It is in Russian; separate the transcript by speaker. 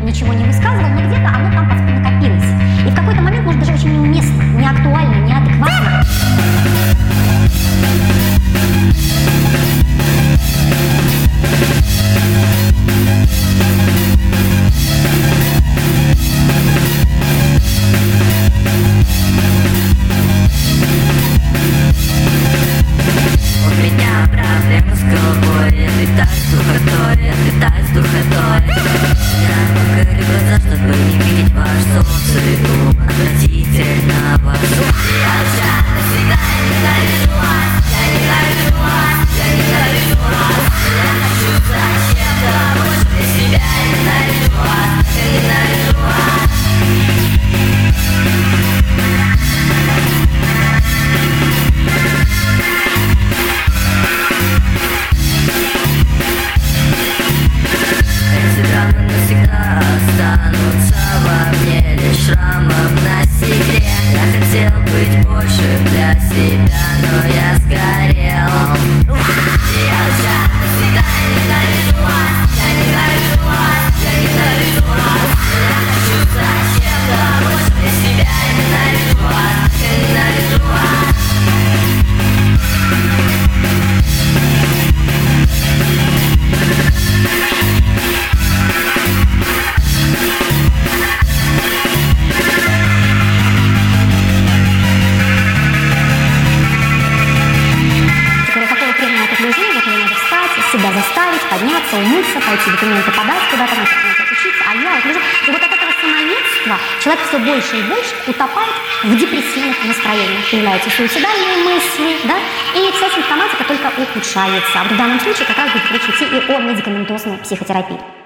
Speaker 1: ничего не высказывал, но где-то оно там подспудно копилось. И в какой-то момент, может, даже очень неуместно, неактуально, неадекватно.
Speaker 2: У меня проблемы с головой, я летаю с духотой, я летаю с духотой. Я покорю глаза, чтобы не видеть ваш солнце и ум отвратительного. Я уже навсегда ненавижу вас, я ненавижу вас, я ненавижу вас. Я хочу зачем-то больше для себя, я ненавижу вас, я ненавижу вас. Эти драмы навсегда останутся во мне лишь шрамом на стекле. Я хотел быть больше для себя, но я сгорел. Я уже навсегда ненавижу вас, я ненавижу вас, я ненавижу вас. Я хочу зачем-то больше для себя, я ненавижу вас, я ненавижу вас.
Speaker 1: Себя заставить, подняться, умыться, пойти документы подать, куда-то начать учиться, а я вот лежу. И вот от этого самоедства человек все больше и больше утопает в депрессивных настроениях. Появляются суицидальные мысли, да, и вся симптоматика только ухудшается. А в данном случае как раз будет речь идти и о медикаментозной психотерапии.